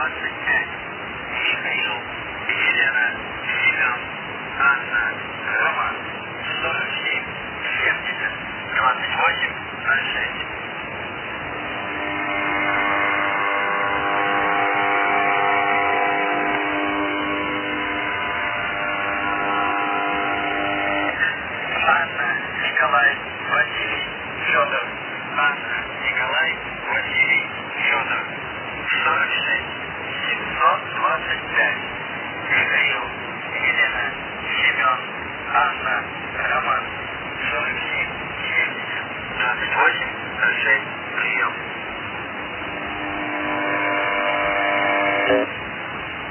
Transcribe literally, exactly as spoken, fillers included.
двадцать пять. Михаил, Елена, Семен, Анна, Роман. сорок семь, семьдесят, двадцать восемь, ноль шесть. Анна, Николай, Василий, Федор. Анна, Николай, Василий, Федор. сорок шесть, семьсот двадцать пять. Михаил, Елена, Семен, Анна, Роман. сорок семь, семьдесят, двадцать восемь, ноль шесть. Прием.